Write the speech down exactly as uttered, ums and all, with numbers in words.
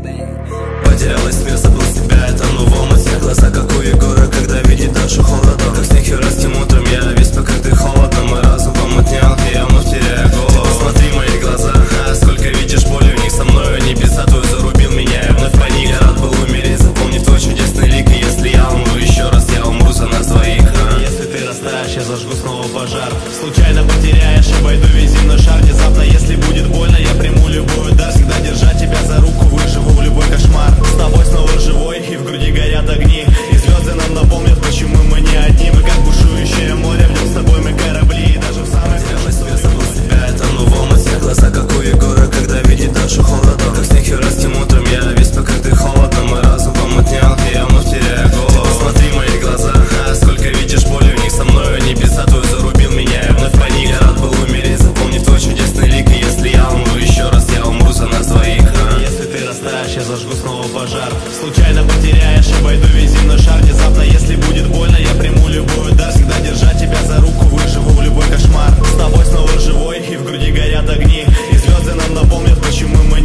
Потерялась мир, забыл себя, я тону в омуте. Глаза как у Егора, когда видит нашу холоду. Как снег юрастим утром, я весь покрытый холодом. Мой разум помутнел, и я вновь теряю голову. Ты посмотри мои глаза, а сколько видишь боли в них со мною. Небеса твой зарубил меня, я вновь паник. Я рад был умереть, запомни твой чудесный лик. И если я умру еще раз, я умру за нас двоих. а? Если ты растаешь, я зажгу снова пожар. Случайно потеряешь, обойду весь земной шар. Внезапно, если будет больно, я приму любой удар. Всегда держать тебя за руку, выживу в любой кошмар. С тобой снова живой, и в груди горят огни. И звезды нам напомнят, почему мы не одни. Мы как бушующее море, в нем с тобой мы корабли. И даже в самой Потерялась мир, забыл себя, я тону в омуте. Глаза как у Егора, когда видит нашу холоду. Как снег юрастим утром, я весь покрытый холодом. Мой разум помутнел, и я вновь теряю голову. Ты посмотри мои глаза, а сколько видишь боли в них со мною. Небеса твой зарубил меня, я вновь паник. Я рад был умереть, запомни твой чудесный лик. И если я умру еще раз, я умру за нас двоих. а? Если ты растаешь, я зажгу снова пожар. Случайно потеряешь, обойду весь земной шар. Внезапно, если будет больно, я приму любой удар. Всегда держать тебя за руку, выживу в любой кошмар. С тобой снова живой, и в груди горят огни. И звезды нам напомнят, почему мы